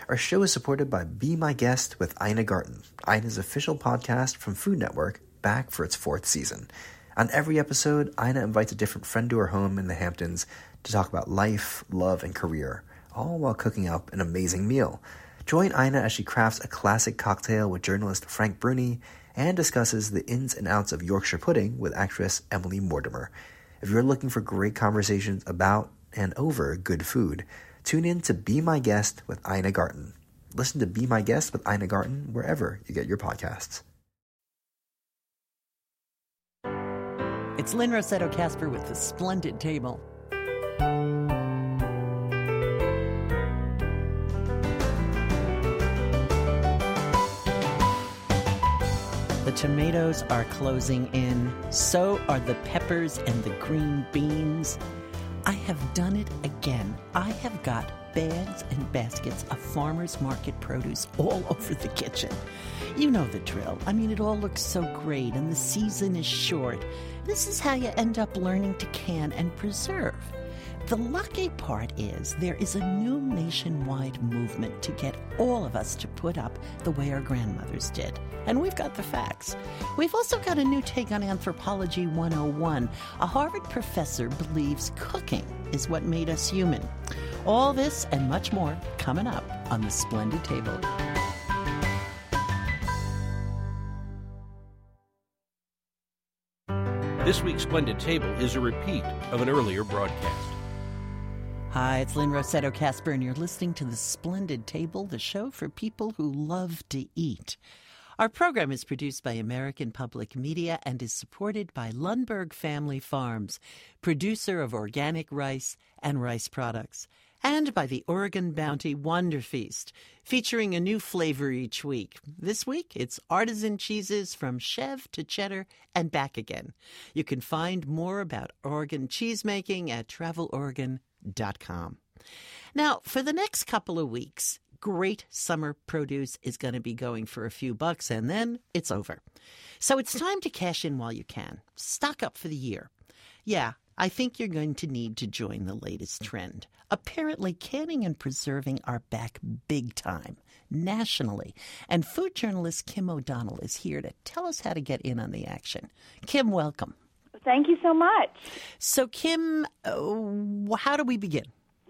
Our show is supported by Be My Guest with Ina Garten, Ina's official podcast from Food Network, back for its 4th season. On every episode, Ina invites a different friend to her home in the Hamptons to talk about life, love, and career, all while cooking up an amazing meal. Join Ina as she crafts a classic cocktail with journalist Frank Bruni and discusses the ins and outs of Yorkshire pudding with actress Emily Mortimer. If you're looking for great conversations about and over good food, tune in to Be My Guest with Ina Garten. Listen to Be My Guest with Ina Garten wherever you get your podcasts. It's Lynn Rossetto Kasper with The Splendid Table. The tomatoes are closing in. So are the peppers and the green beans. I have done it again. I have got bags and baskets of farmers market produce all over the kitchen. You know the drill. I mean, it all looks so great and the season is short. This is how you end up learning to can and preserve. The lucky part is there is a new nationwide movement to get all of us to put up the way our grandmothers did. And we've got the facts. We've also got a new take on Anthropology 101. A Harvard professor believes cooking is what made us human. All this and much more coming up on The Splendid Table. This week's Splendid Table is a repeat of an earlier broadcast. Hi, it's Lynn Rossetto Kasper, and you're listening to The Splendid Table, the show for people who love to eat. Our program is produced by American Public Media and is supported by Lundberg Family Farms, producer of organic rice and rice products, and by the Oregon Bounty Wonder Feast, featuring a new flavor each week. This week, it's artisan cheeses from Chev to cheddar and back again. You can find more about Oregon cheesemaking at traveloregon.com. Now, for the next couple of weeks, great summer produce is going to be going for a few bucks, and then it's over. So it's time to cash in while you can. Stock up for the year. Yeah, I think you're going to need to join the latest trend. Apparently, canning and preserving are back big time, nationally. And food journalist Kim O'Donnell is here to tell us how to get in on the action. Kim, welcome. Thank you so much. So, Kim, how do we begin?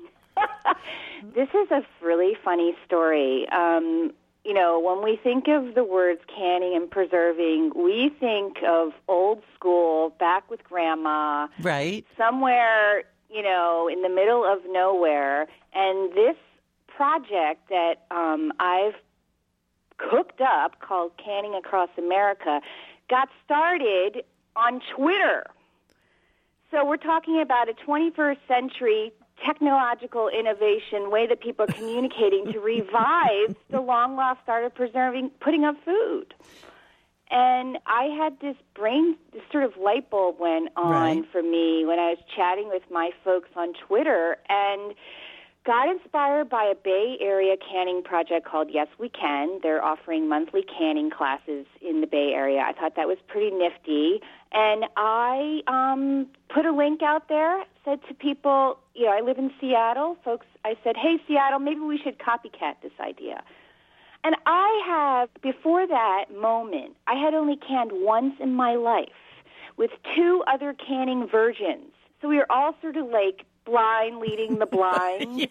This is a really funny story. When we think of the words canning and preserving, we think of old school, back with Grandma. Right. Somewhere, in the middle of nowhere. And this project that I've cooked up called Canning Across America got started on Twitter. So we're talking about a 21st century technological innovation way that people are communicating to revive the long-lost art of putting up food. And I had this sort of light bulb went on for me when I was chatting with my folks on Twitter and got inspired by a Bay Area canning project called Yes We Can. They're offering monthly canning classes in the Bay Area. I thought that was pretty nifty. And I put a link out there, said to people, I live in Seattle. Folks, I said, hey, Seattle, maybe we should copycat this idea. And before that moment, I had only canned once in my life with 2 other canning virgins. So we were all sort of like blind leading the blind.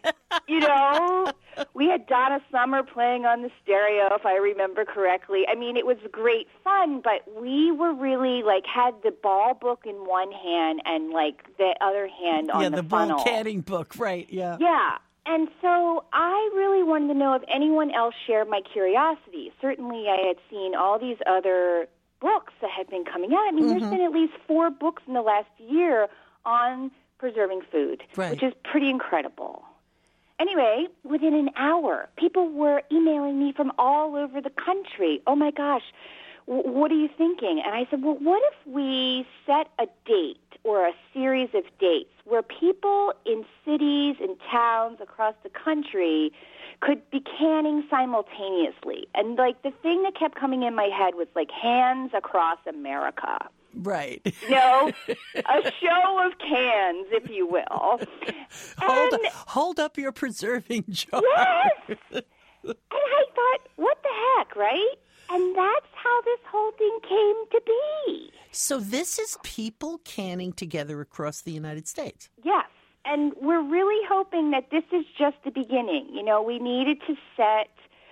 We had Donna Summer playing on the stereo, if I remember correctly. I mean, it was great fun, but we were really had the ball book in one hand and the other hand on the funnel. Yeah, the ball canning book, right, yeah. Yeah. And so I really wanted to know if anyone else shared my curiosity. Certainly I had seen all these other books that had been coming out. I mean, there's been at least 4 books in the last year on preserving food, which is pretty incredible. Anyway, within an hour, people were emailing me from all over the country. Oh, my gosh, what are you thinking? And I said, well, what if we set a date or a series of dates where people in cities and towns across the country could be canning simultaneously? And, the thing that kept coming in my head was, Hands Across America. Right. A show of cans, if you will. Hold up your preserving jar. Yes! And I thought, what the heck, right? And that's how this whole thing came to be. So this is people canning together across the United States. Yes. And we're really hoping that this is just the beginning. We needed to set,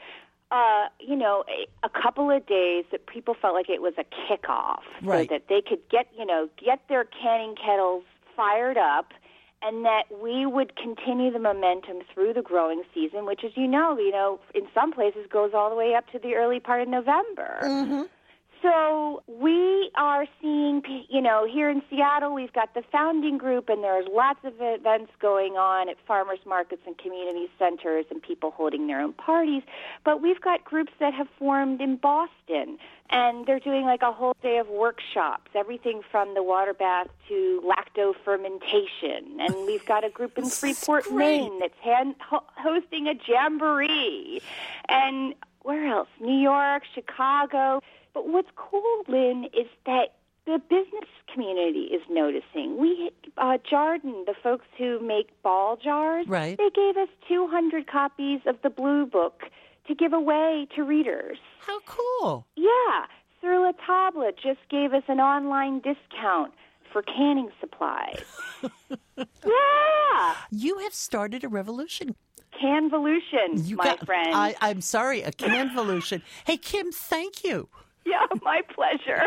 a couple of days that people felt like it was a kickoff. Right. So that they could get their canning kettles fired up, and that we would continue the momentum through the growing season, which, as you know, in some places goes all the way up to the early part of November. Mm-hmm. So we are seeing, here in Seattle, we've got the Founding Group, and there's lots of events going on at farmers markets and community centers and people holding their own parties. But we've got groups that have formed in Boston, and they're doing like a whole day of workshops, everything from the water bath to lacto fermentation. And we've got a group in Freeport, Maine that's hosting a jamboree. And where else? New York, Chicago. But what's cool, Lynn, is that the business community is noticing. Jarden, the folks who make ball jars, right, they gave us 200 copies of the Blue Book to give away to readers. How cool. Yeah. Sur La Table just gave us an online discount for canning supplies. Yeah. You have started a revolution. Canvolution, my friend. I'm sorry, a canvolution. Hey, Kim, thank you. Yeah, my pleasure.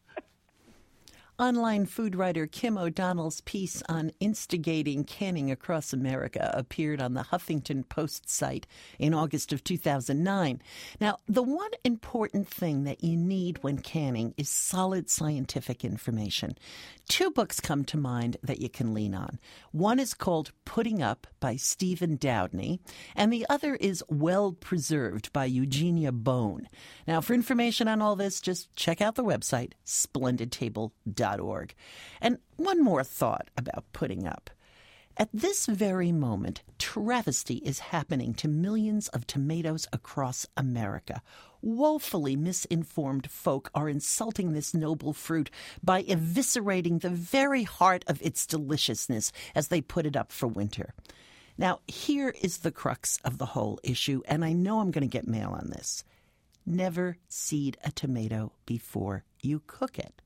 Online food writer Kim O'Donnell's piece on instigating canning across America appeared on the Huffington Post site in August of 2009. Now, the one important thing that you need when canning is solid scientific information. 2 books come to mind that you can lean on. One is called Putting Up by Stephen Dowdney, and the other is Well Preserved by Eugenia Bone. Now, for information on all this, just check out the website, splendidtable.org. And one more thought about putting up. At this very moment, travesty is happening to millions of tomatoes across America. Woefully misinformed folk are insulting this noble fruit by eviscerating the very heart of its deliciousness as they put it up for winter. Now, here is the crux of the whole issue, and I know I'm going to get mail on this. Never seed a tomato before you cook it.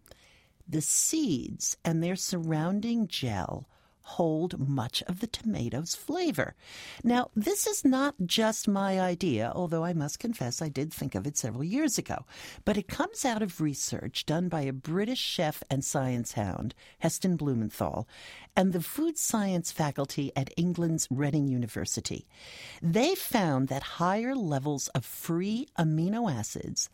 The seeds and their surrounding gel hold much of the tomato's flavor. Now, this is not just my idea, although I must confess I did think of it several years ago. But it comes out of research done by a British chef and science hound, Heston Blumenthal, and the food science faculty at England's Reading University. They found that higher levels of free amino acids,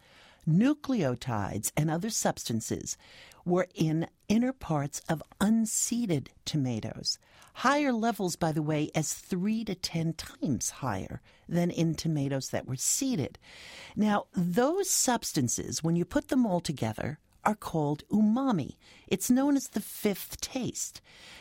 nucleotides, and other substances were in inner parts of unseeded tomatoes. Higher levels, by the way, as 3 to 10 times higher than in tomatoes that were seeded. Now, those substances, when you put them all together, are called umami. It's known as the 5th taste.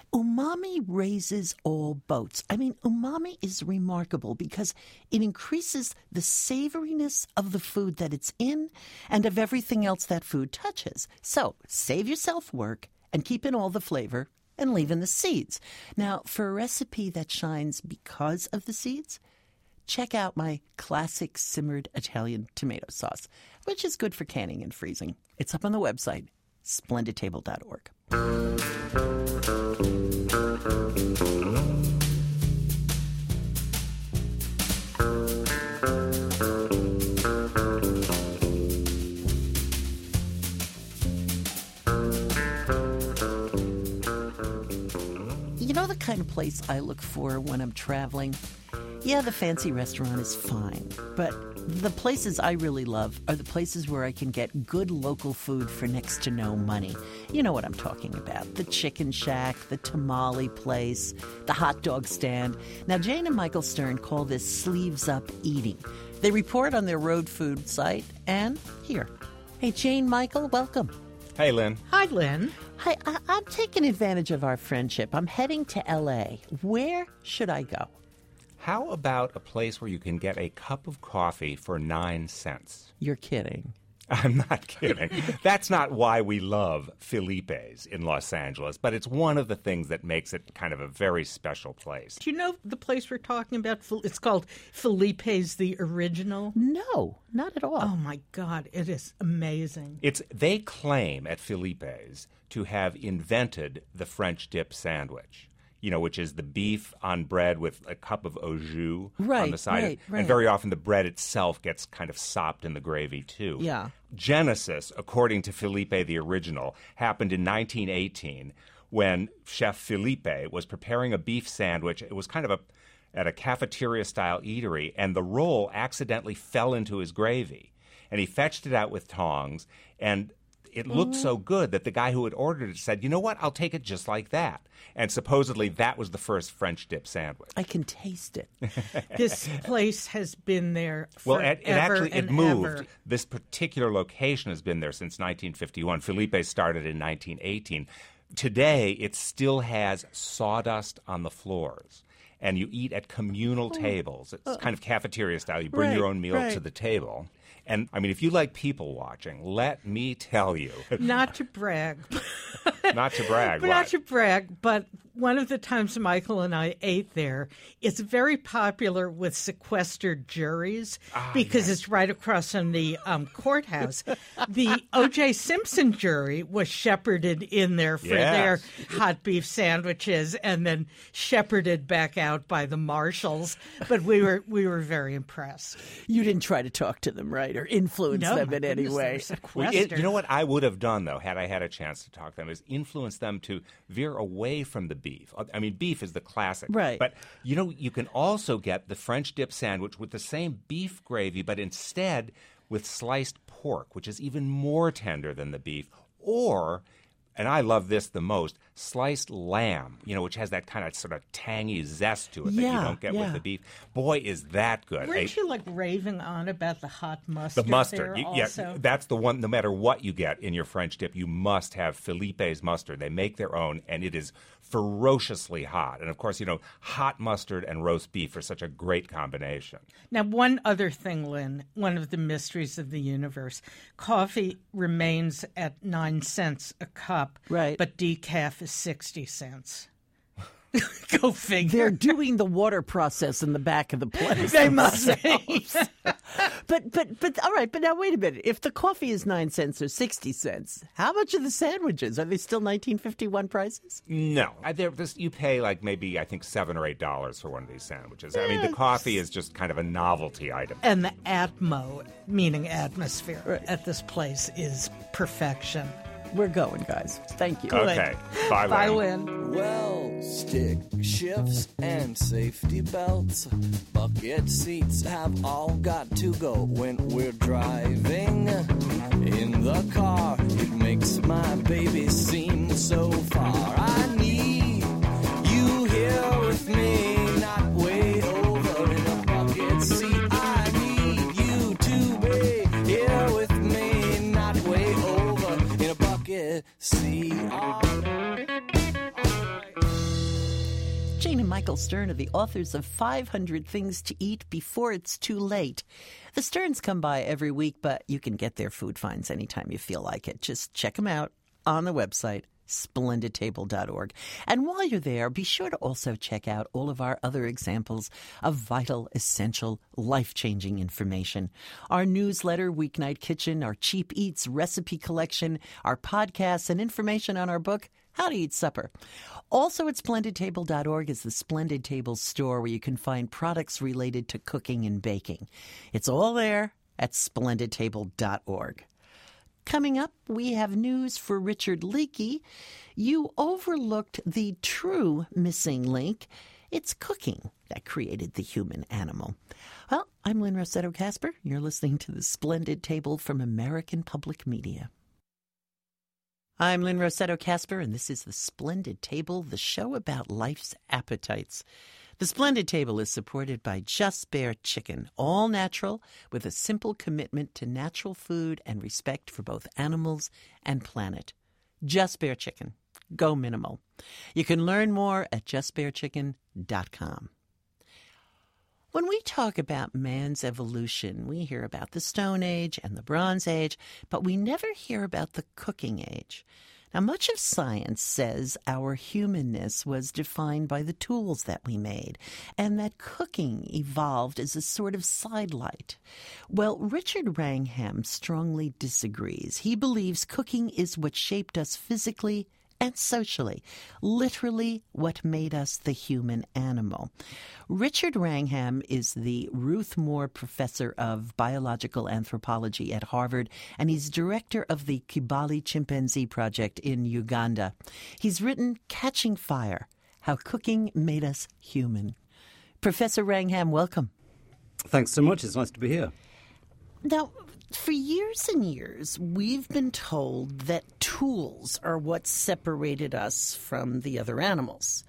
Umami raises all boats. I mean, umami is remarkable because it increases the savoriness of the food that it's in and of everything else that food touches. So save yourself work and keep in all the flavor and leave in the seeds. Now, for a recipe that shines because of the seeds, check out my classic simmered Italian tomato sauce, which is good for canning and freezing. It's up on the website, splendidtable.org. You know the kind of place I look for when I'm traveling? Yeah, the fancy restaurant is fine, but the places I really love are the places where I can get good local food for next to no money. You know what I'm talking about. The Chicken Shack, the tamale place, the hot dog stand. Now, Jane and Michael Stern call this sleeves up eating. They report on their road food site and here. Hey, Jane, Michael, welcome. Hey, Lynn. Hi, Lynn. Hi, I'm taking advantage of our friendship. I'm heading to L.A. Where should I go? How about a place where you can get a cup of coffee for 9 cents? You're kidding. I'm not kidding. That's not why we love Felipe's in Los Angeles, but it's one of the things that makes it kind of a very special place. Do you know the place we're talking about? It's called Felipe's the Original. No, not at all. Oh, my God. It is amazing. They claim at Felipe's to have invented the French dip sandwich, which is the beef on bread with a cup of au jus on the side. Right. And very often the bread itself gets kind of sopped in the gravy, too. Yeah. Genesis, according to Felipe the Original, happened in 1918 when Chef Felipe was preparing a beef sandwich. It was kind of at a cafeteria-style eatery, and the roll accidentally fell into his gravy. And he fetched it out with tongs, and it looked so good that the guy who had ordered it said, you know what, I'll take it just like that. And supposedly that was the first French dip sandwich. I can taste it. This place has been there forever it moved. Ever. This particular location has been there since 1951. Felipe started in 1918. Today, it still has sawdust on the floors. And you eat at communal tables. It's kind of cafeteria style. You bring your own meal to the table. And, I mean, if you like people watching, let me tell you. Not to brag. Not to brag. Not to brag, but one of the times Michael and I ate there, it's very popular with sequestered juries because it's right across from the courthouse. The O.J. Simpson jury was shepherded in there for their hot beef sandwiches and then shepherded back out by the marshals. But we were very impressed. You didn't try to talk to them, right, or influence them in any way? You know what I would have done, though, had I had a chance to talk to them, is influence them to veer away from the beef. I mean, beef is the classic. Right. But, you can also get the French dip sandwich with the same beef gravy, but instead with sliced pork, which is even more tender than the beef, or, and I love this the most, sliced lamb, which has that kind of sort of tangy zest to it that you don't get with the beef. Boy, is that good. Weren't you raving on about the hot mustard? The mustard. Also? That's the one. No matter what you get in your French dip, you must have Felipe's mustard. They make their own, and it is ferociously hot. And, of course, hot mustard and roast beef are such a great combination. Now, one other thing, Lynn, one of the mysteries of the universe. Coffee remains at 9 cents a cup, right? But decaf is 60 cents. Go figure. They're doing the water process in the back of the place. They must be. But all right, but now wait a minute. If the coffee is 9 cents or 60 cents, how much are the sandwiches? Are they still 1951 prices? No. You pay maybe, I think, $7 or $8 for one of these sandwiches. I mean, the coffee is just kind of a novelty item. And the atmo, meaning atmosphere, at this place is perfection. We're going, guys. Thank you. Okay. Bye, Lynn. Bye, Lynn. Well, stick shifts and safety belts, bucket seats have all got to go when we're driving in the car. It makes my baby seem so far. I need you here with me, not way over in a bucket seat. I need you to be here with me, not way over in a bucket seat. Jane and Michael Stern are the authors of 500 Things to Eat Before It's Too Late. The Sterns come by every week, but you can get their food finds anytime you feel like it. Just check them out on the website, splendidtable.org. And while you're there, be sure to also check out all of our other examples of vital, essential, life-changing information. Our newsletter, Weeknight Kitchen, our Cheap Eats recipe collection, our podcasts, and information on our book, How to Eat Supper. Also at splendidtable.org is the Splendid Table store where you can find products related to cooking and baking. It's all there at splendidtable.org. Coming up, we have news for Richard Leakey. You overlooked the true missing link. It's cooking that created the human animal. Well, I'm Lynn Rossetto Kasper. You're listening to the Splendid Table from American Public Media. I'm Lynn Rossetto Kasper, and this is The Splendid Table, the show about life's appetites. The Splendid Table is supported by Just Bare Chicken, all natural, with a simple commitment to natural food and respect for both animals and planet. Just Bare Chicken. Go minimal. You can learn more at justbarechicken.com. When we talk about man's evolution, we hear about the Stone Age and the Bronze Age, but we never hear about the cooking age. Now, much of science says our humanness was defined by the tools that we made, and that cooking evolved as a sort of sidelight. Well, Richard Wrangham strongly disagrees. He believes cooking is what shaped us physically and socially, literally what made us the human animal. Richard Wrangham is the Ruth Moore Professor of Biological Anthropology at Harvard, and he's director of the Kibali Chimpanzee Project in Uganda. He's written Catching Fire, How Cooking Made Us Human. Professor Wrangham, welcome. Thanks so much. It's nice to be here. Now, for years and years, we've been told that tools are what separated us from the other animals.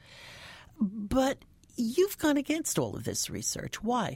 But you've gone against all of this research. Why?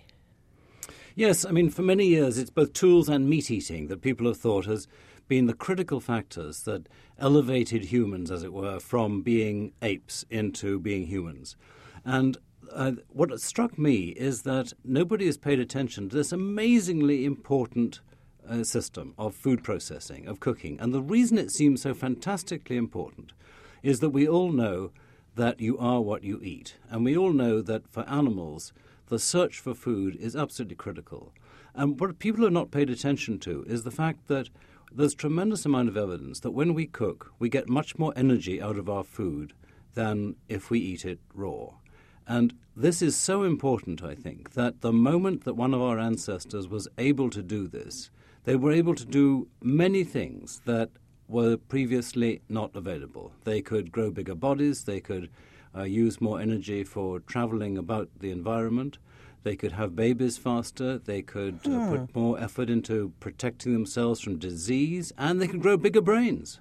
Yes, I mean, for many years, it's both tools and meat eating that people have thought has been the critical factors that elevated humans, as it were, from being apes into being humans. And what struck me is that nobody has paid attention to this amazingly important system of food processing, of cooking. And the reason it seems so fantastically important is that we all know that you are what you eat. And we all know that for animals, the search for food is absolutely critical. And what people have not paid attention to is the fact that there's a tremendous amount of evidence that when we cook, we get much more energy out of our food than if we eat it raw. And this is so important, I think, that the moment that one of our ancestors was able to do this, they were able to do many things that were previously not available. They could grow bigger bodies, they could use more energy for traveling about the environment, they could have babies faster, they could put more effort into protecting themselves from disease, and they could grow bigger brains.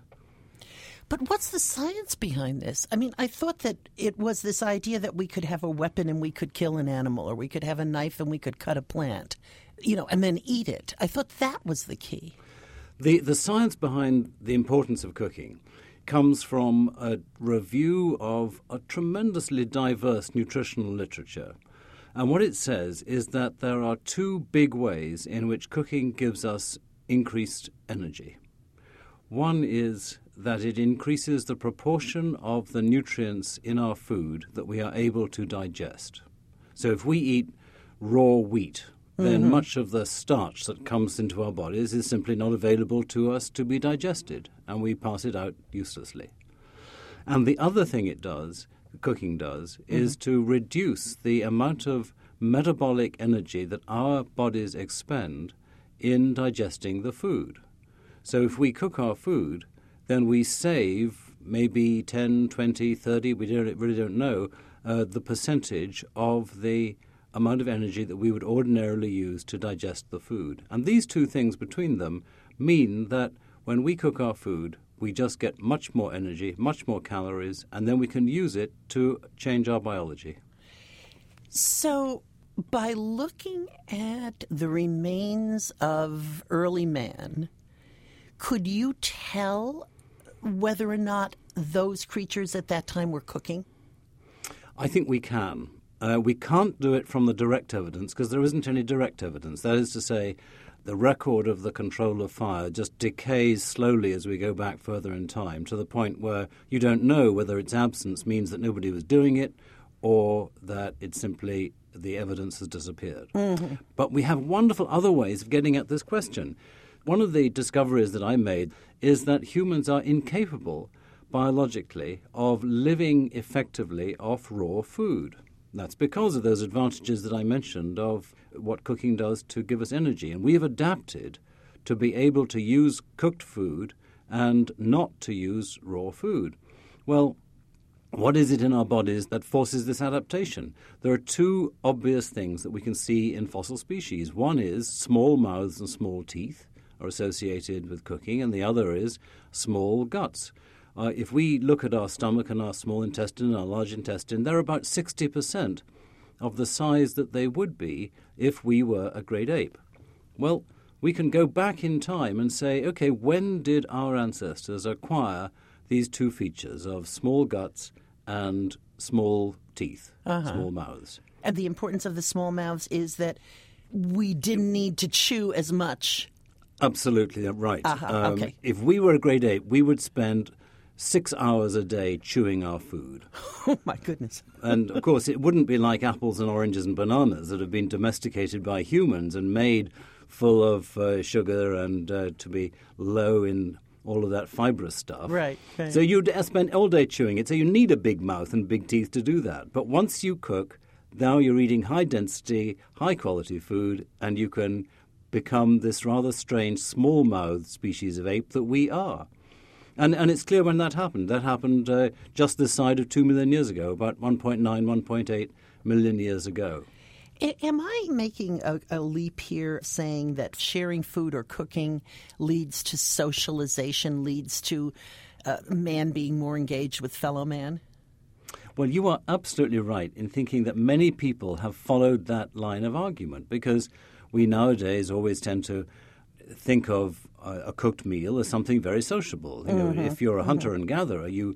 But what's the science behind this? I mean, I thought that it was this idea that we could have a weapon and we could kill an animal, or we could have a knife and we could cut a plant, and then eat it. I thought that was the key. The science behind the importance of cooking comes from a review of a tremendously diverse nutritional literature. And what it says is that there are two big ways in which cooking gives us increased energy. One is that it increases the proportion of the nutrients in our food that we are able to digest. So if we eat raw wheat, then much of the starch that comes into our bodies is simply not available to us to be digested, and we pass it out uselessly. And the other thing it does, cooking does, is to reduce the amount of metabolic energy that our bodies expend in digesting the food. So if we cook our food, then we save maybe 10, 20, 30, we really don't know, the percentage of the amount of energy that we would ordinarily use to digest the food. And these two things between them mean that when we cook our food, we just get much more energy, much more calories, and then we can use it to change our biology. So by looking at the remains of early man, could you tell whether or not those creatures at that time were cooking? I think we can. We can't do it from the direct evidence because there isn't any direct evidence. That is to say, the record of the control of fire just decays slowly as we go back further in time to the point where you don't know whether its absence means that nobody was doing it or that it's simply the evidence has disappeared. But we have wonderful other ways of getting at this question. One of the discoveries that I made is that humans are incapable biologically of living effectively off raw food. That's because of those advantages that I mentioned of what cooking does to give us energy. And we have adapted to be able to use cooked food and not to use raw food. Well, what is it in our bodies that forces this adaptation? There are two obvious things that we can see in fossil species. One is small mouths and small teeth are associated with cooking, and the other is small guts. If we look at our stomach and our small intestine and our large intestine, they're about 60% of the size that they would be if we were a great ape. Well, we can go back in time and say, okay, when did our ancestors acquire these two features of small guts and small teeth, small mouths? And the importance of the small mouths is that we didn't need to chew as much. Absolutely, right. Okay. If we were a great ape, we would spend 6 hours a day chewing our food. Oh, my goodness. And, of course, it wouldn't be like apples and oranges and bananas that have been domesticated by humans and made full of sugar and to be low in all of that fibrous stuff. Right. So you'd spend all day chewing it. So you need a big mouth and big teeth to do that. But once you cook, now you're eating high-density, high-quality food, and you can become this rather strange, small-mouthed species of ape that we are. And it's clear when that happened. That happened just this side of 2 million years ago, about 1.9, 1.8 million years ago. Am I making a leap here saying that sharing food or cooking leads to socialization, leads to man being more engaged with fellow man? Well, you are absolutely right in thinking that many people have followed that line of argument, because we nowadays always tend to think of a cooked meal as something very sociable. You know, if you're a hunter and gatherer, you're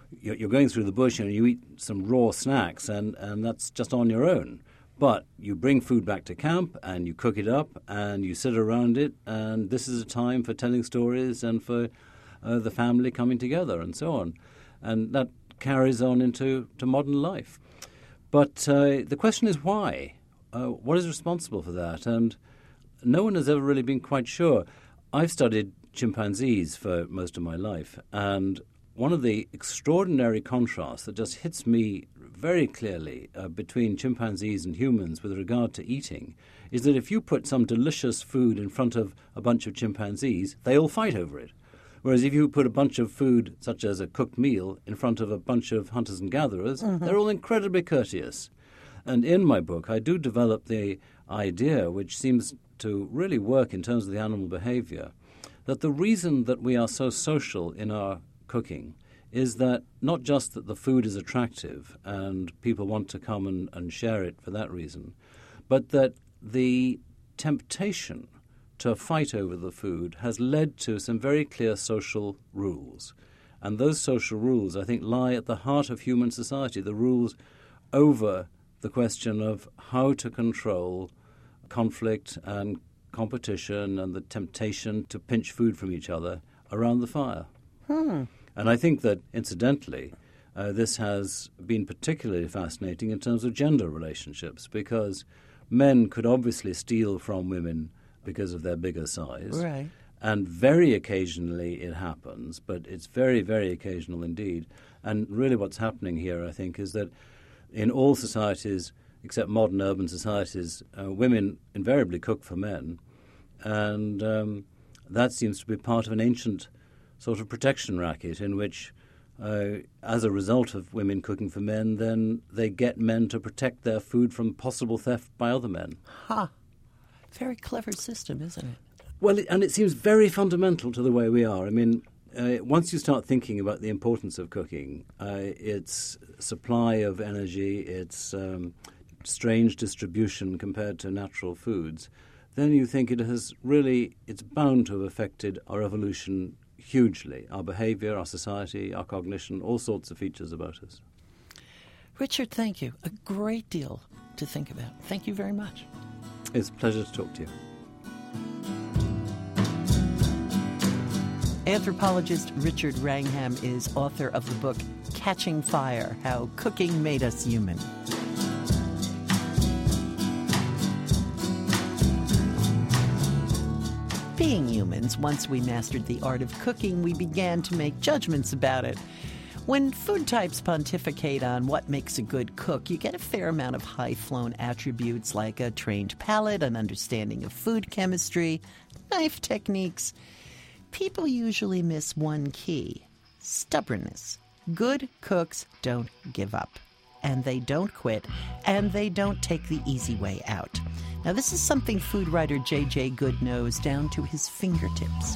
going through the bush and you eat some raw snacks, and that's just on your own. But you bring food back to camp and you cook it up and you sit around it, and this is a time for telling stories and for the family coming together and so on. And that carries on into modern life. But the question is why? What is responsible for that? And no one has ever really been quite sure. I've studied chimpanzees for most of my life, and one of the extraordinary contrasts that just hits me very clearly between chimpanzees and humans with regard to eating is that if you put some delicious food in front of a bunch of chimpanzees, they all fight over it. Whereas if you put a bunch of food, such as a cooked meal, in front of a bunch of hunters and gatherers, they're all incredibly courteous. And in my book, I do develop the idea, which seems to really work in terms of the animal behavior, that the reason that we are so social in our cooking is that not just that the food is attractive and people want to come and share it for that reason, but that the temptation to fight over the food has led to some very clear social rules. And those social rules, I think, lie at the heart of human society, the rules over the question of how to control conflict and competition and the temptation to pinch food from each other around the fire. And I think that, incidentally, this has been particularly fascinating in terms of gender relationships, because men could obviously steal from women because of their bigger size. Right. And very occasionally it happens, but it's very, very occasional indeed. And really what's happening here, I think, is that in all societies, except modern urban societies, women invariably cook for men. And that seems to be part of an ancient sort of protection racket in which, as a result of women cooking for men, then they get men to protect their food from possible theft by other men. Very clever system, isn't it? Well, and it seems very fundamental to the way we are. I mean, once you start thinking about the importance of cooking, its supply of energy, its strange distribution compared to natural foods, then you think it's bound to have affected our evolution hugely, our behavior, our society, our cognition, all sorts of features about us. Richard, thank you. A great deal to think about. Thank you very much. It's a pleasure to talk to you. Anthropologist Richard Wrangham is author of the book Catching Fire: How Cooking Made Us Human. Being humans, once we mastered the art of cooking, we began to make judgments about it. When food types pontificate on what makes a good cook, you get a fair amount of high-flown attributes like a trained palate, an understanding of food chemistry, knife techniques. People usually miss one key: stubbornness. Good cooks don't give up, and they don't quit, and they don't take the easy way out. Now, this is something food writer J.J. Goode knows down to his fingertips.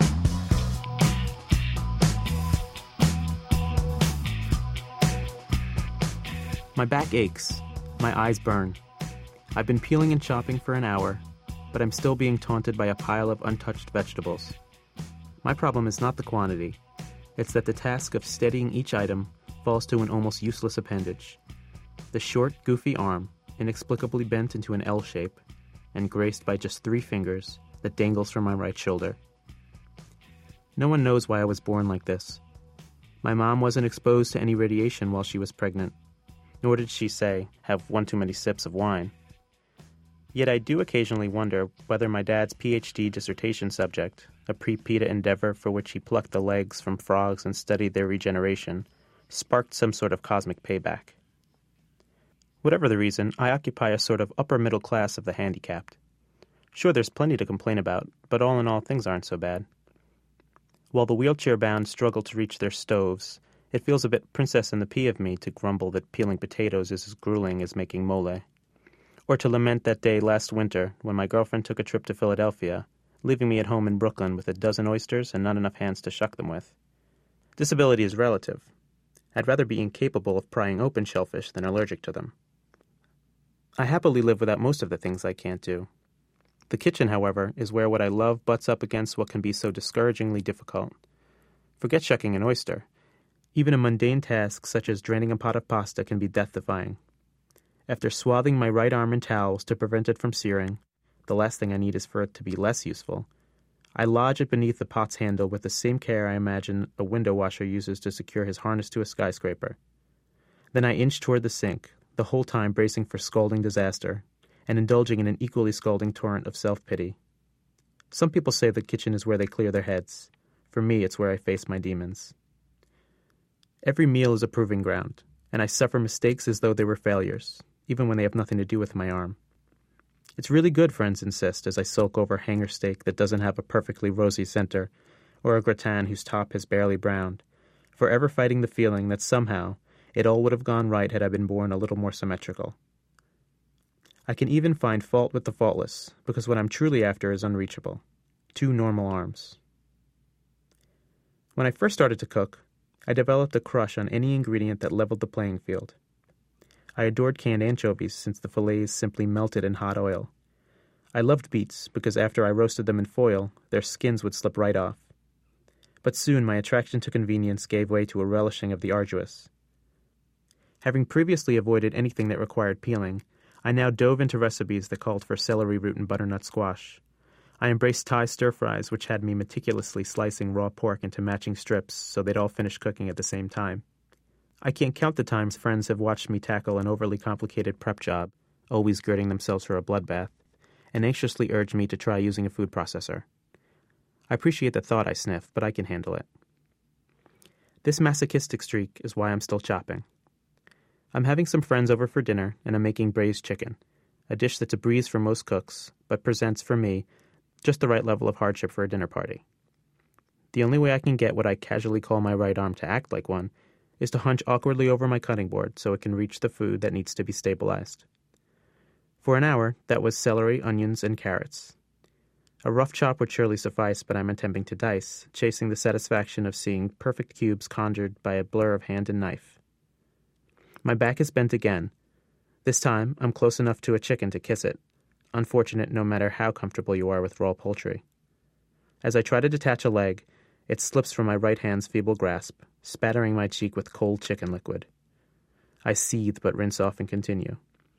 My back aches. My eyes burn. I've been peeling and chopping for an hour, but I'm still being taunted by a pile of untouched vegetables. My problem is not the quantity. It's that the task of steadying each item falls to an almost useless appendage. The short, goofy arm, inexplicably bent into an L shape, and graced by just 3 fingers that dangles from my right shoulder. No one knows why I was born like this. My mom wasn't exposed to any radiation while she was pregnant, nor did she, say, have one too many sips of wine. Yet I do occasionally wonder whether my dad's PhD dissertation subject, a pre-PETA endeavor for which he plucked the legs from frogs and studied their regeneration, sparked some sort of cosmic payback. Whatever the reason, I occupy a sort of upper middle class of the handicapped. Sure, there's plenty to complain about, but all in all, things aren't so bad. While the wheelchair-bound struggle to reach their stoves, it feels a bit Princess and the Pea of me to grumble that peeling potatoes is as grueling as making mole. Or to lament that day last winter when my girlfriend took a trip to Philadelphia, leaving me at home in Brooklyn with a dozen oysters and not enough hands to shuck them with. Disability is relative. I'd rather be incapable of prying open shellfish than allergic to them. I happily live without most of the things I can't do. The kitchen, however, is where what I love butts up against what can be so discouragingly difficult. Forget shucking an oyster. Even a mundane task such as draining a pot of pasta can be death-defying. After swathing my right arm in towels to prevent it from searing, the last thing I need is for it to be less useful, I lodge it beneath the pot's handle with the same care I imagine a window washer uses to secure his harness to a skyscraper. Then I inch toward the sink, the whole time bracing for scalding disaster, and indulging in an equally scalding torrent of self-pity. Some people say the kitchen is where they clear their heads. For me, it's where I face my demons. Every meal is a proving ground, and I suffer mistakes as though they were failures, even when they have nothing to do with my arm. It's really good, friends insist, as I sulk over hanger steak that doesn't have a perfectly rosy center, or a gratin whose top has barely browned, forever fighting the feeling that somehow it all would have gone right had I been born a little more symmetrical. I can even find fault with the faultless, because what I'm truly after is unreachable. 2 normal arms. When I first started to cook, I developed a crush on any ingredient that leveled the playing field. I adored canned anchovies since the fillets simply melted in hot oil. I loved beets because after I roasted them in foil, their skins would slip right off. But soon my attraction to convenience gave way to a relishing of the arduous. Having previously avoided anything that required peeling, I now dove into recipes that called for celery root and butternut squash. I embraced Thai stir-fries, which had me meticulously slicing raw pork into matching strips so they'd all finish cooking at the same time. I can't count the times friends have watched me tackle an overly complicated prep job, always girding themselves for a bloodbath, and anxiously urged me to try using a food processor. I appreciate the thought I sniff, but I can handle it. This masochistic streak is why I'm still chopping. I'm having some friends over for dinner, and I'm making braised chicken, a dish that's a breeze for most cooks, but presents, for me, just the right level of hardship for a dinner party. The only way I can get what I casually call my right arm to act like one is to hunch awkwardly over my cutting board so it can reach the food that needs to be stabilized. For an hour, that was celery, onions, and carrots. A rough chop would surely suffice, but I'm attempting to dice, chasing the satisfaction of seeing perfect cubes conjured by a blur of hand and knife. My back is bent again. This time, I'm close enough to a chicken to kiss it, unfortunate no matter how comfortable you are with raw poultry. As I try to detach a leg, it slips from my right hand's feeble grasp, spattering my cheek with cold chicken liquid. I seethe but rinse off and continue.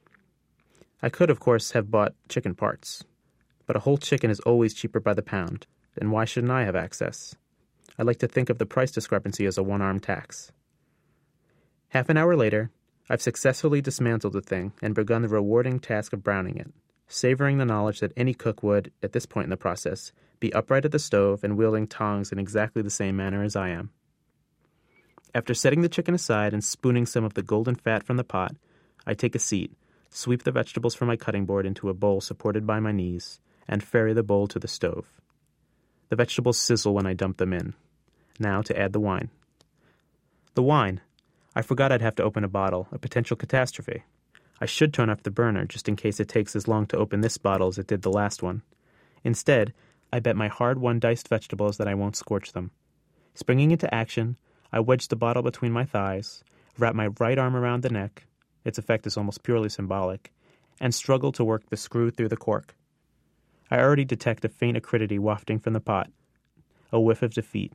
I could, of course, have bought chicken parts, but a whole chicken is always cheaper by the pound, and why shouldn't I have access? I like to think of the price discrepancy as a one-arm tax. Half an hour later, I've successfully dismantled the thing and begun the rewarding task of browning it, savoring the knowledge that any cook would, at this point in the process, be upright at the stove and wielding tongs in exactly the same manner as I am. After setting the chicken aside and spooning some of the golden fat from the pot, I take a seat, sweep the vegetables from my cutting board into a bowl supported by my knees, and ferry the bowl to the stove. The vegetables sizzle when I dump them in. Now to add the wine. The wine. I forgot I'd have to open a bottle, a potential catastrophe. I should turn off the burner just in case it takes as long to open this bottle as it did the last one. Instead, I bet my hard-won diced vegetables that I won't scorch them. Springing into action, I wedge the bottle between my thighs, wrap my right arm around the neck, its effect is almost purely symbolic, and struggle to work the screw through the cork. I already detect a faint acridity wafting from the pot, a whiff of defeat.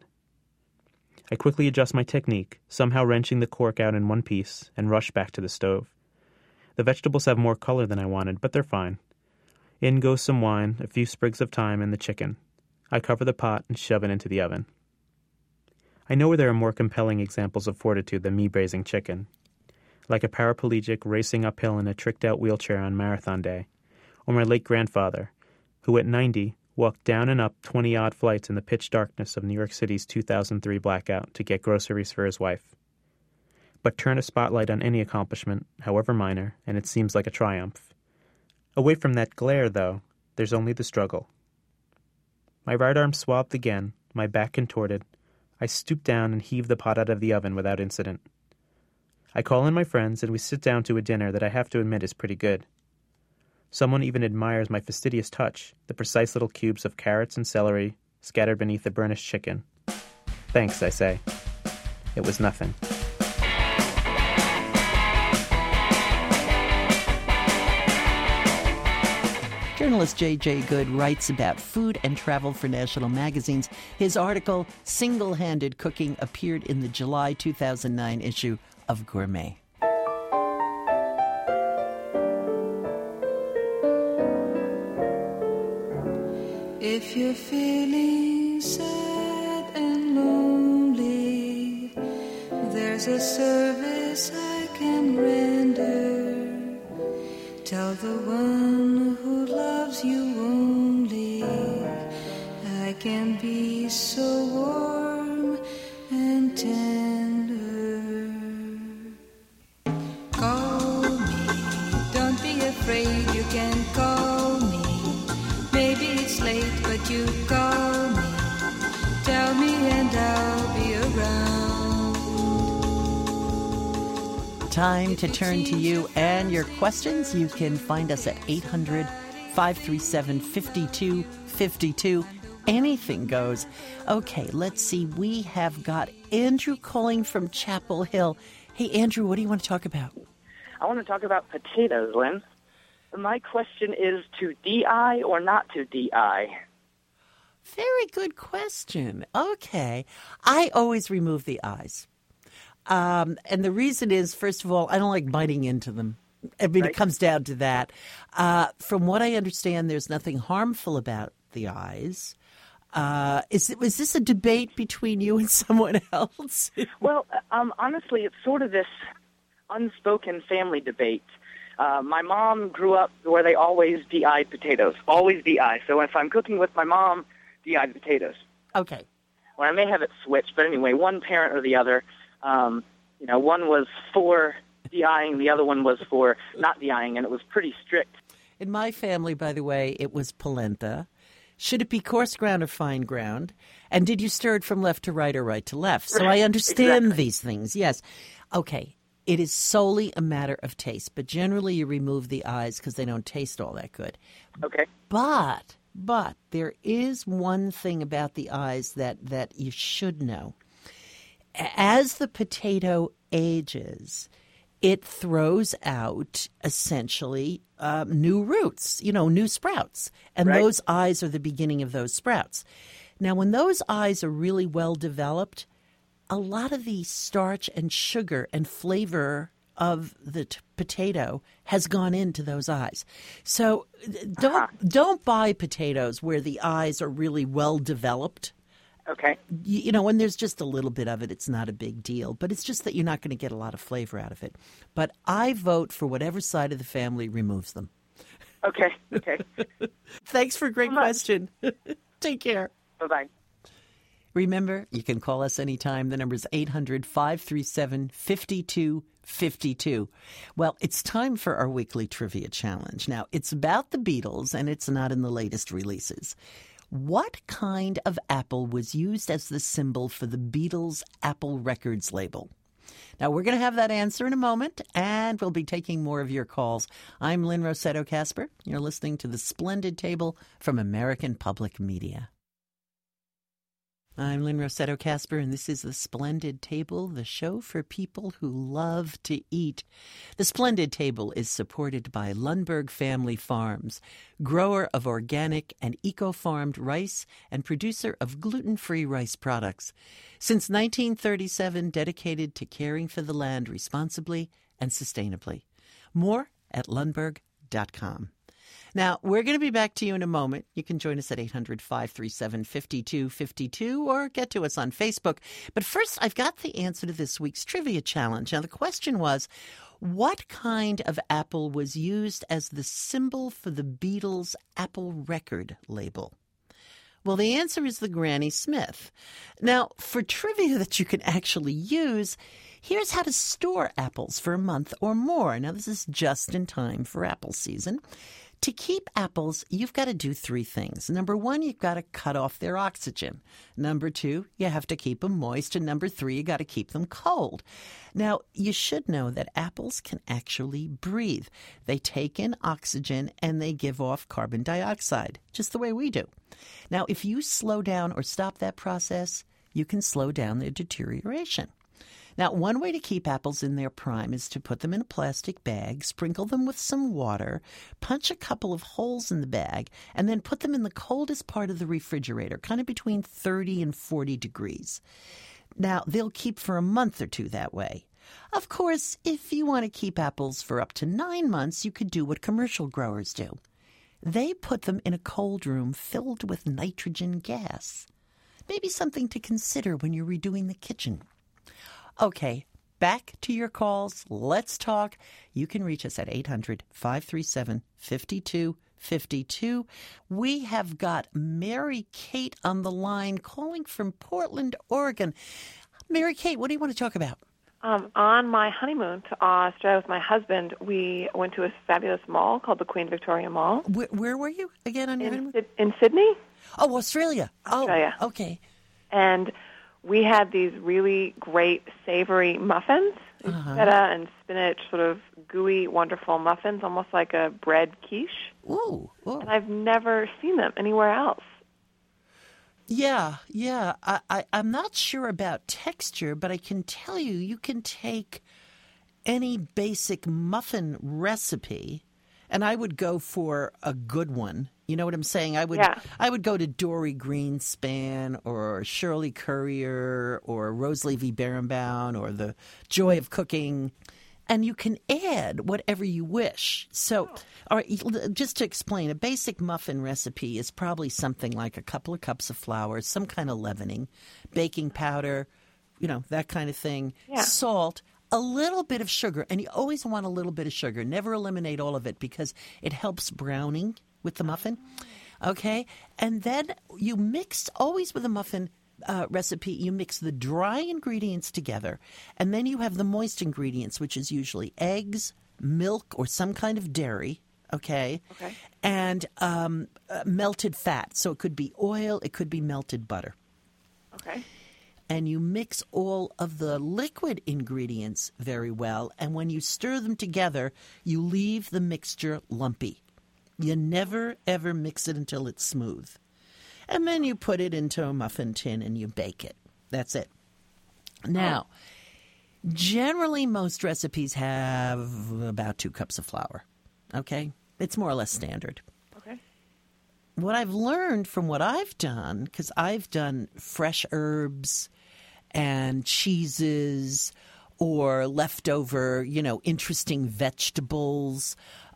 I quickly adjust my technique, somehow wrenching the cork out in one piece, and rush back to the stove. The vegetables have more color than I wanted, but they're fine. In goes some wine, a few sprigs of thyme, and the chicken. I cover the pot and shove it into the oven. I know where there are more compelling examples of fortitude than me braising chicken. Like a paraplegic racing uphill in a tricked-out wheelchair on marathon day, or my late grandfather, who at 90 walked down and up 20-odd flights in the pitch darkness of New York City's 2003 blackout to get groceries for his wife. But turn a spotlight on any accomplishment, however minor, and it seems like a triumph. Away from that glare, though, there's only the struggle. My right arm swathed again, my back contorted. I stoop down and heave the pot out of the oven without incident. I call in my friends, and we sit down to a dinner that I have to admit is pretty good. Someone even admires my fastidious touch, the precise little cubes of carrots and celery scattered beneath the burnished chicken. Thanks, I say. It was nothing. Journalist J.J. Good writes about food and travel for national magazines. His article, Single-Handed Cooking, appeared in the July 2009 issue of Gourmet. If you're feeling sad and lonely, there's a service I can render. Tell the one who loves you only, I can be so warm and tender. Call me, don't be afraid, you can call me. Maybe it's late, but you call me. Tell me and I'll be around. Time to turn to you and your questions. You can find us at 800-537-5252. Anything goes. Okay, let's see. We have got Andrew calling from Chapel Hill. Hey, Andrew, what do you want to talk about? I want to talk about potatoes, Lynn. My question is to DI or not to DI? Very good question. Okay. I always remove the eyes. And the reason is, first of all, I don't like biting into them. I mean, It comes down to that. From what I understand, there's nothing harmful about the eyes. Was this a debate between you and someone else? Well, honestly, it's sort of this unspoken family debate. My mom grew up where they always DI'd potatoes, always DI. So if I'm cooking with my mom, DI'd potatoes. Okay. Well, I may have it switched, but anyway, one parent or the other, one was for DIing, the other one was for not DIing, and it was pretty strict. In my family, by the way, it was polenta. Should it be coarse ground or fine ground? And did you stir it from left to right or right to left? So I understand these things, yes. Okay. It is solely a matter of taste, but generally you remove the eyes because they don't taste all that good. Okay. But there is one thing about the eyes that you should know. As the potato ages, it throws out essentially new roots, new sprouts. And those eyes are the beginning of those sprouts. Now, when those eyes are really well developed, a lot of the starch and sugar and flavor of the potato has gone into those eyes. So don't buy potatoes where the eyes are really well developed. Okay. When there's just a little bit of it, it's not a big deal. But it's just that you're not going to get a lot of flavor out of it. But I vote for whatever side of the family removes them. Okay. Thanks for a great question. Take care. Bye-bye. Remember, you can call us anytime. The number is 800-537-5252. Well, it's time for our weekly trivia challenge. Now, it's about the Beatles, and it's not in the latest releases. What kind of apple was used as the symbol for the Beatles' Apple Records label? Now, we're going to have that answer in a moment, and we'll be taking more of your calls. I'm Lynn Rossetto Kasper. You're listening to The Splendid Table from American Public Media. I'm Lynn Rossetto Kasper, and this is The Splendid Table, the show for people who love to eat. The Splendid Table is supported by Lundberg Family Farms, grower of organic and eco-farmed rice and producer of gluten-free rice products. Since 1937, dedicated to caring for the land responsibly and sustainably. More at lundberg.com. Now, we're going to be back to you in a moment. You can join us at 800-537-5252 or get to us on Facebook. But first, I've got the answer to this week's trivia challenge. Now, the question was, what kind of apple was used as the symbol for the Beatles' Apple record label? Well, the answer is the Granny Smith. Now, for trivia that you can actually use, here's how to store apples for a month or more. Now, this is just in time for apple season. To keep apples, you've got to do three things. Number one, you've got to cut off their oxygen. Number two, you have to keep them moist. And number three, you got to keep them cold. Now, you should know that apples can actually breathe. They take in oxygen and they give off carbon dioxide, just the way we do. Now, if you slow down or stop that process, you can slow down their deterioration. Now, one way to keep apples in their prime is to put them in a plastic bag, sprinkle them with some water, punch a couple of holes in the bag, and then put them in the coldest part of the refrigerator, kind of between 30 and 40 degrees. Now, they'll keep for a month or two that way. Of course, if you want to keep apples for up to 9 months, you could do what commercial growers do. They put them in a cold room filled with nitrogen gas. Maybe something to consider when you're redoing the kitchen. Okay, back to your calls. Let's talk. You can reach us at 800-537-5252. We have got Mary Kate on the line calling from Portland, Oregon. Mary Kate, what do you want to talk about? On my honeymoon to Australia with my husband, we went to a fabulous mall called the Queen Victoria Mall. Where were you again on your honeymoon? In Sydney. Oh, Australia. Australia. Oh, okay. And we had these really great savory muffins, feta and spinach, sort of gooey, wonderful muffins, almost like a bread quiche. Ooh. And I've never seen them anywhere else. Yeah. I'm not sure about texture, but I can tell you, you can take any basic muffin recipe, and I would go for a good one. You know what I'm saying? I would go to Dory Greenspan or Shirley Courier or Rose Levy Berenbaum or The Joy of Cooking, and you can add whatever you wish. So, all right, just to explain, a basic muffin recipe is probably something like a couple of cups of flour, some kind of leavening, baking powder, that kind of thing, salt, a little bit of sugar, and you always want a little bit of sugar. Never eliminate all of it because it helps browning with the muffin, okay? And then you mix, always with a muffin recipe, you mix the dry ingredients together, and then you have the moist ingredients, which is usually eggs, milk, or some kind of dairy, okay? And melted fat. So it could be oil, it could be melted butter. Okay. And you mix all of the liquid ingredients very well, and when you stir them together, you leave the mixture lumpy. You never, ever mix it until it's smooth. And then you put it into a muffin tin and you bake it. That's it. Now, generally most recipes have about 2 cups of flour. Okay? It's more or less standard. Okay. What I've learned from what I've done, because I've done fresh herbs and cheeses or leftover, interesting vegetables,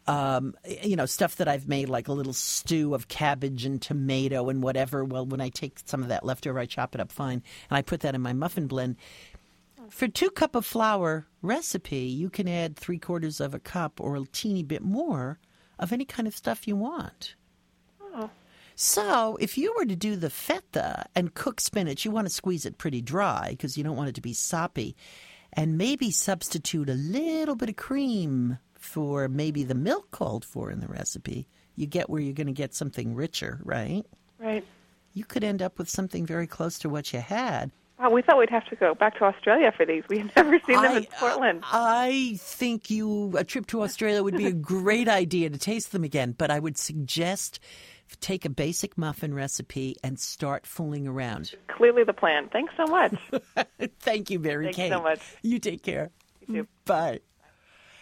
stuff that I've made, like a little stew of cabbage and tomato and whatever. Well, when I take some of that leftover, I chop it up fine, and I put that in my muffin blend. For 2 cup of flour recipe, you can add 3/4 of a cup or a teeny bit more of any kind of stuff you want. Oh. So if you were to do the feta and cook spinach, you want to squeeze it pretty dry because you don't want it to be soppy, and maybe substitute a little bit of cream for maybe the milk called for in the recipe, you get where you're going to get something richer, right? Right. You could end up with something very close to what you had. Wow, we thought we'd have to go back to Australia for these. We had never seen them in Portland. I think a trip to Australia would be a great idea to taste them again, but I would suggest take a basic muffin recipe and start fooling around. Clearly the plan. Thanks so much. Thank you, Mary Kate. Thanks so much. You take care. You too. Bye.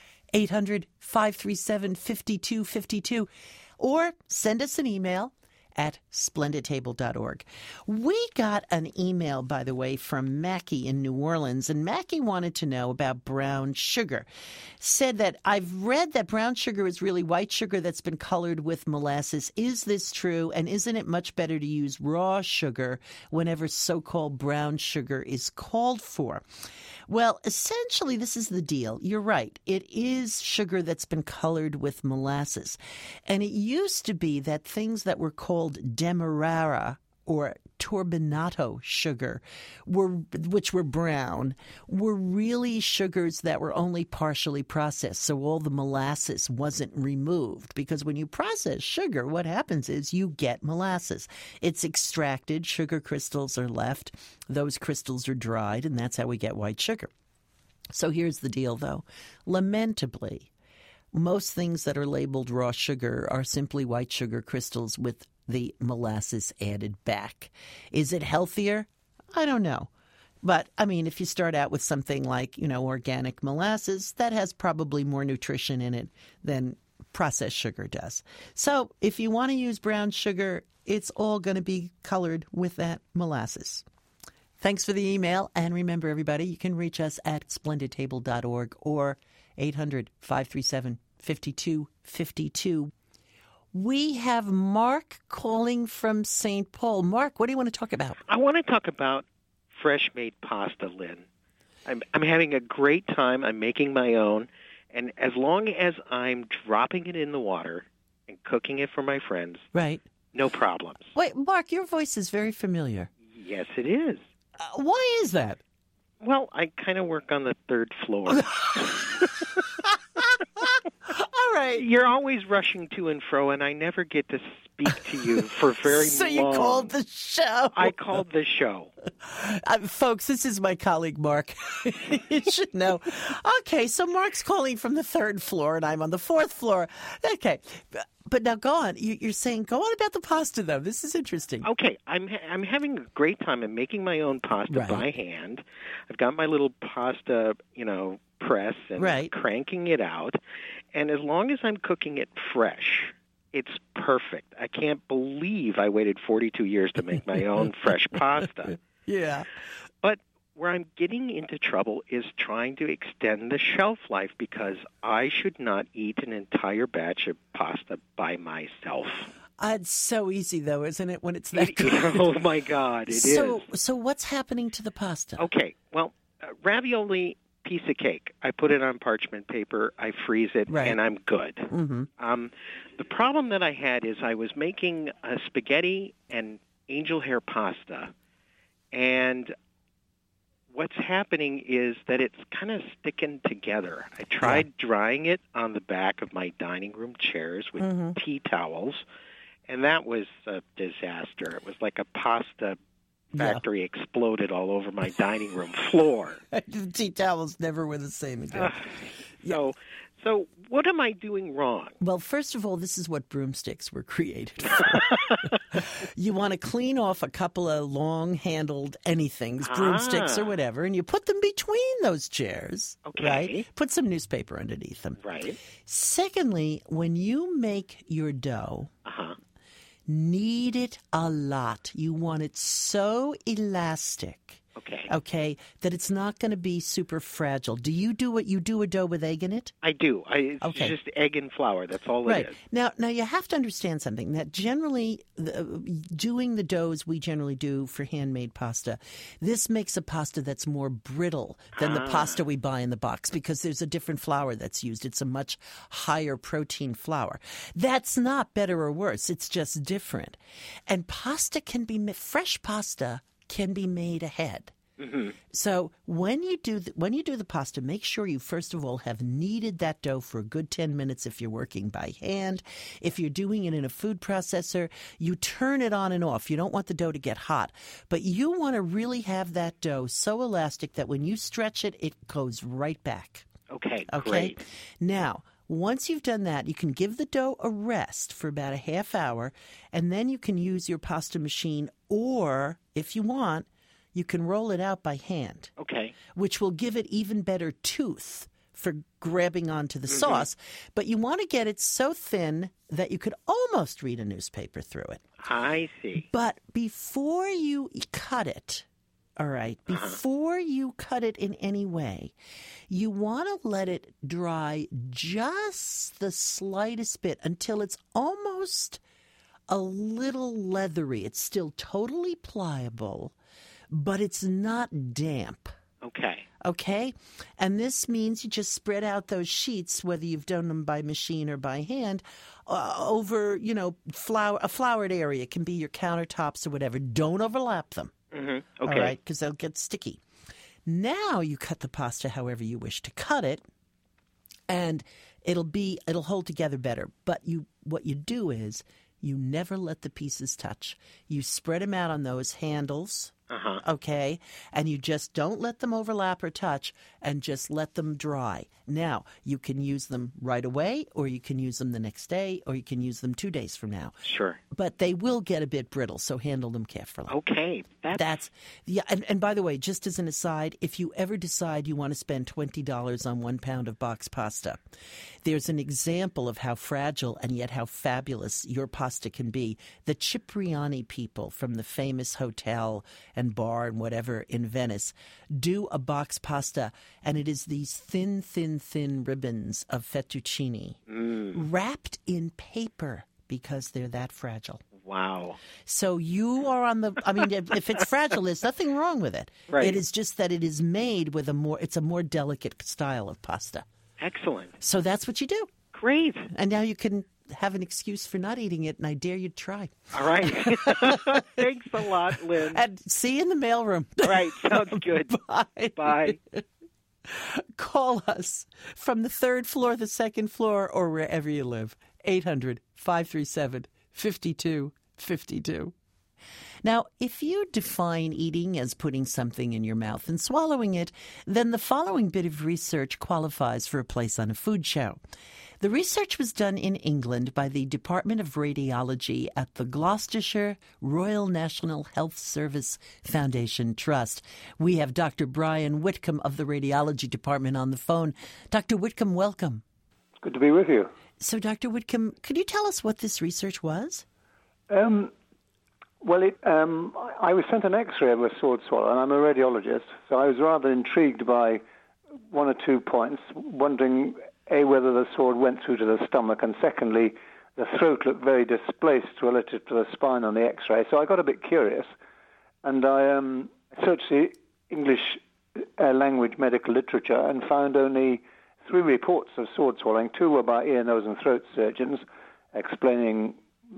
800-537-5252. Or send us an email at splendidtable.org. We got an email, by the way, from Mackie in New Orleans, and Mackie wanted to know about brown sugar. Said that, I've read that brown sugar is really white sugar that's been colored with molasses. Is this true? And isn't it much better to use raw sugar whenever so-called brown sugar is called for? Well, essentially, this is the deal. You're right. It is sugar that's been colored with molasses. And it used to be that things that were called demerara or turbinato sugar, which were brown, were really sugars that were only partially processed. So all the molasses wasn't removed, because when you process sugar, what happens is you get molasses. It's extracted. Sugar crystals are left. Those crystals are dried, and that's how we get white sugar. So here's the deal, though. Lamentably, most things that are labeled raw sugar are simply white sugar crystals with the molasses added back. Is it healthier? I don't know. But, I mean, if you start out with something like, organic molasses, that has probably more nutrition in it than processed sugar does. So if you want to use brown sugar, it's all going to be colored with that molasses. Thanks for the email. And remember, everybody, you can reach us at splendidtable.org or 800-537-5252. We have Mark calling from St. Paul. Mark, what do you want to talk about? I want to talk about fresh-made pasta, Lynn. I'm having a great time. I'm making my own. And as long as I'm dropping it in the water and cooking it for my friends, right, no problems. Wait, Mark, your voice is very familiar. Yes, it is. Why is that? Well, I kind of work on the third floor. All right. You're always rushing to and fro, and I never get to speak to you for very long. So you called the show. I called the show. Folks, this is my colleague, Mark. You should know. Okay, so Mark's calling from the third floor, and I'm on the fourth floor. Okay. But now go on. You're saying, go on about the pasta, though. This is interesting. Okay. I'm having a great time. I'm making my own pasta by hand. I've got my little pasta, press and cranking it out. And as long as I'm cooking it fresh, it's perfect. I can't believe I waited 42 years to make my own fresh pasta. Yeah. But where I'm getting into trouble is trying to extend the shelf life, because I should not eat an entire batch of pasta by myself. It's so easy, though, isn't it, when it's that good? Oh, my God, it is. So what's happening to the pasta? Okay, well, ravioli, piece of cake. I put it on parchment paper, I freeze it, and I'm good. Mm-hmm. The problem that I had is I was making a spaghetti and angel hair pasta, and what's happening is that it's kind of sticking together. I tried drying it on the back of my dining room chairs with tea towels, and that was a disaster. It was like a pasta factory exploded all over my dining room floor. The tea towels never were the same again. So what am I doing wrong? Well, first of all, this is what broomsticks were created for. You want to clean off a couple of long-handled anythings, broomsticks or whatever, and you put them between those chairs, right? Put some newspaper underneath them. Right. Secondly, when you make your dough, knead it a lot. You want it so elastic. Okay, that it's not going to be super fragile. Do you do what you do a dough with egg in it? I do. It's just egg and flour. That's all it is. Now you have to understand something, that generally doing the doughs we generally do for handmade pasta, this makes a pasta that's more brittle than the pasta we buy in the box, because there's a different flour that's used. It's a much higher protein flour. That's not better or worse. It's just different. And fresh pasta can be made ahead. Mm-hmm. So when you do the pasta, make sure you first of all have kneaded that dough for a good 10 minutes if you're working by hand. If you're doing it in a food processor, you turn it on and off. You don't want the dough to get hot, but you want to really have that dough so elastic that when you stretch it, it goes right back. Okay, great. Now, once you've done that, you can give the dough a rest for about a half hour, and then you can use your pasta machine, or if you want, you can roll it out by hand. Okay. Which will give it even better tooth for grabbing onto the sauce, but you want to get it so thin that you could almost read a newspaper through it. I see. But before you cut it, all right, before you cut it in any way, you want to let it dry just the slightest bit until it's almost a little leathery. It's still totally pliable, but it's not damp. Okay? And this means you just spread out those sheets, whether you've done them by machine or by hand, over, a floured area. It can be your countertops or whatever. Don't overlap them. Okay. All right, because they'll get sticky. Now you cut the pasta however you wish to cut it, and it'll hold together better. But what you do is you never let the pieces touch. You spread them out on those handles. Okay, and you just don't let them overlap or touch, and just let them dry. Now, you can use them right away, or you can use them the next day, or you can use them 2 days from now. Sure. But they will get a bit brittle, so handle them carefully. Okay. And by the way, just as an aside, if you ever decide you want to spend $20 on 1 pound of box pasta, there's an example of how fragile and yet how fabulous your pasta can be. The Cipriani people from the famous hotel and bar and whatever in Venice do a box pasta, and it is these thin ribbons of fettuccine wrapped in paper because they're that fragile. Wow. So you are on the, if it's fragile, there's nothing wrong with it. Right. It is just that it is made with it's a more delicate style of pasta. Excellent. So that's what you do. Great. And now you can have an excuse for not eating it, and I dare you to try. All right. Thanks a lot, Lynn. And see you in the mailroom. All right. Sounds good. Bye. Bye. Call us from the 3rd floor, the 2nd floor, or wherever you live. 800-537-5252. Now, if you define eating as putting something in your mouth and swallowing it, then the following bit of research qualifies for a place on a food show. The research was done in England by the Department of Radiology at the Gloucestershire Royal National Health Service Foundation Trust. We have Dr. Brian Whitcomb of the Radiology Department on the phone. Dr. Whitcomb, welcome. It's good to be with you. So, Dr. Whitcomb, could you tell us what this research was? I was sent an X-ray of a sword swallow, and I'm a radiologist, so I was rather intrigued by 1 or 2 points, wondering, A, whether the sword went through to the stomach, and secondly, the throat looked very displaced relative to the spine on the X-ray. So I got a bit curious, and I searched the English language medical literature and found only 3 reports of sword swallowing. 2 were by ear, nose, and throat surgeons explaining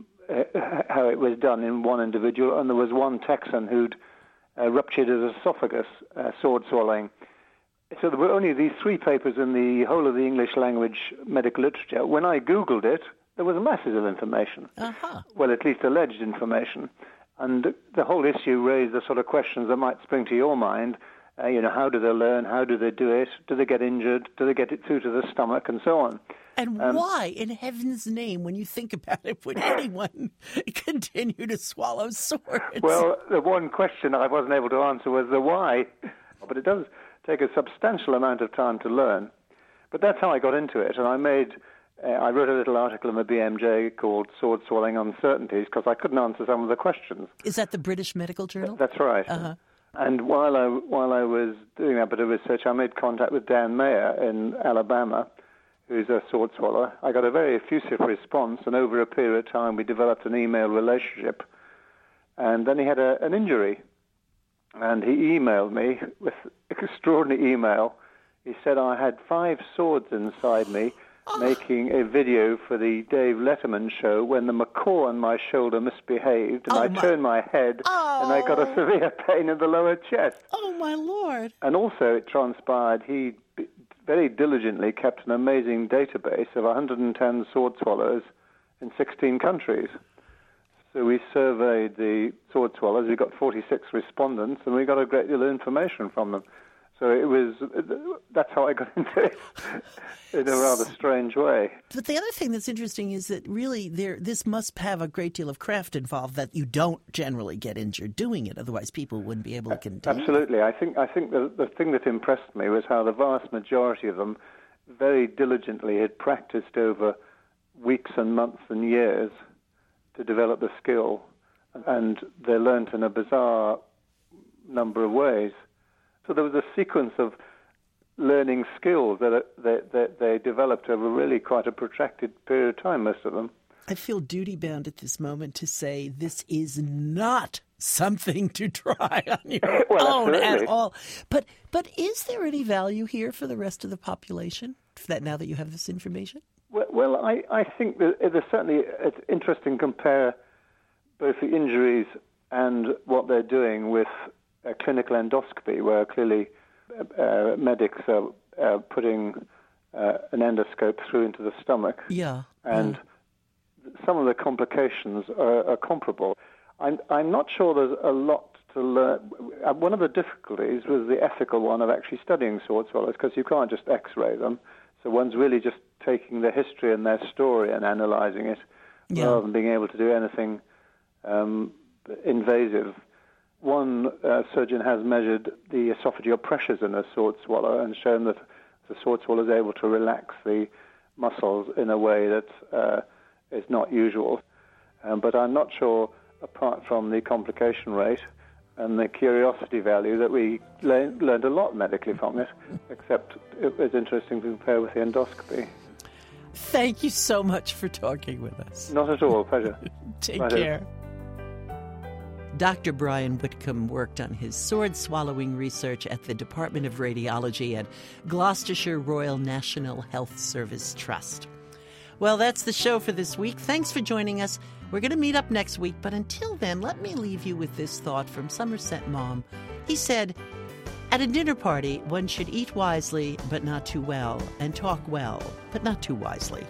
how it was done in one individual, and there was one Texan who'd ruptured his esophagus sword swallowing. So there were only these 3 papers in the whole of the English language medical literature. When I Googled it, there was masses of information. Well, at least alleged information. And the whole issue raised the sort of questions that might spring to your mind. How do they learn? How do they do it? Do they get injured? Do they get it through to the stomach? And so on. And why, in heaven's name, when you think about it, would anyone continue to swallow swords? Well, the one question I wasn't able to answer was the why. But it does take a substantial amount of time to learn. But that's how I got into it. And I wrote a little article in the BMJ called Sword Swallowing Uncertainties because I couldn't answer some of the questions. Is that the British Medical Journal? That's right. And while I was doing that bit of research, I made contact with Dan Mayer in Alabama, who's a sword swallower. I got a very effusive response, and over a period of time we developed an email relationship. And then he had an injury, and he emailed me with extraordinary email. He said I had 5 swords inside me, making a video for the Dave Letterman show when the macaw on my shoulder misbehaved, and I turned my head, and I got a severe pain in the lower chest. Oh, my Lord. And also it transpired he very diligently kept an amazing database of 110 sword swallowers in 16 countries. So we surveyed the sword swallowers. We got 46 respondents, and we got a great deal of information from them. So that's how I got into it in a rather strange way. But the other thing that's interesting is that really this must have a great deal of craft involved that you don't generally get injured doing it. Otherwise, people wouldn't be able to continue. Absolutely. I think the thing that impressed me was how the vast majority of them very diligently had practiced over weeks and months and years to develop the skill, and they learnt in a bizarre number of ways. So there was a sequence of learning skills that they developed over really quite a protracted period of time, most of them. I feel duty-bound at this moment to say this is not something to try on your own at all. But is there any value here for the rest of the population, now that you have this information? Well, I think that it's interesting to compare both the injuries and what they're doing with clinical endoscopy, where clearly medics are putting an endoscope through into the stomach. Yeah. And some of the complications are comparable. I'm not sure there's a lot to learn. One of the difficulties was the ethical one of actually studying sword swallows, because you can't just X-ray them. So one's really just taking their history and their story and analyzing it, rather than being able to do anything invasive. One surgeon has measured the esophageal pressures in a sword swallow and shown that the sword swallow is able to relax the muscles in a way that is not usual. But I'm not sure, apart from the complication rate and the curiosity value, that we learned a lot medically from it, except it was interesting to compare with the endoscopy. Thank you so much for talking with us. Not at all. Pleasure. Take care. Dr. Brian Whitcomb worked on his sword-swallowing research at the Department of Radiology at Gloucestershire Royal National Health Service Trust. Well, that's the show for this week. Thanks for joining us. We're going to meet up next week, but until then, let me leave you with this thought from Somerset Maugham. He said, "At a dinner party, one should eat wisely, but not too well, and talk well, but not too wisely."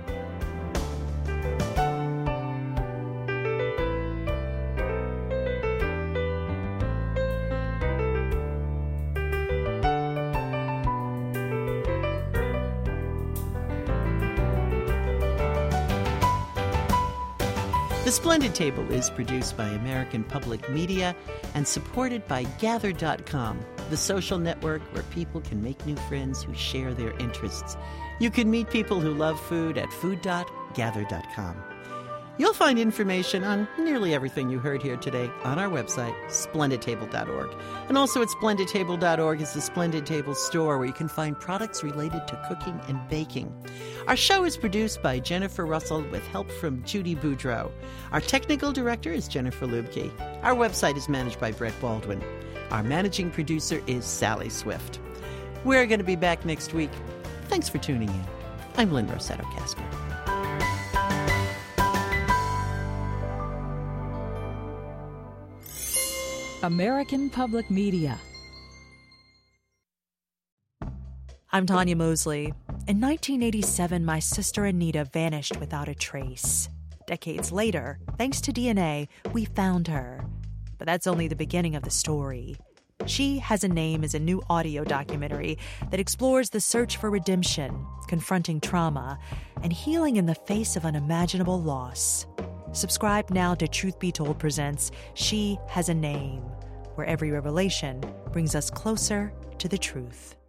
The Splendid Table is produced by American Public Media and supported by Gather.com, the social network where people can make new friends who share their interests. You can meet people who love food at food.gather.com. You'll find information on nearly everything you heard here today on our website, splendidtable.org. And also at splendidtable.org is the Splendid Table store, where you can find products related to cooking and baking. Our show is produced by Jennifer Russell with help from Judy Boudreau. Our technical director is Jennifer Lubke. Our website is managed by Brett Baldwin. Our managing producer is Sally Swift. We're going to be back next week. Thanks for tuning in. I'm Lynn Rossetto Kasper. American Public Media. I'm Tanya Mosley. In 1987, my sister Anita vanished without a trace. Decades later, thanks to DNA, we found her. But that's only the beginning of the story. She Has a Name is a new audio documentary that explores the search for redemption, confronting trauma, and healing in the face of unimaginable loss. Subscribe now to Truth Be Told presents She Has a Name, where every revelation brings us closer to the truth.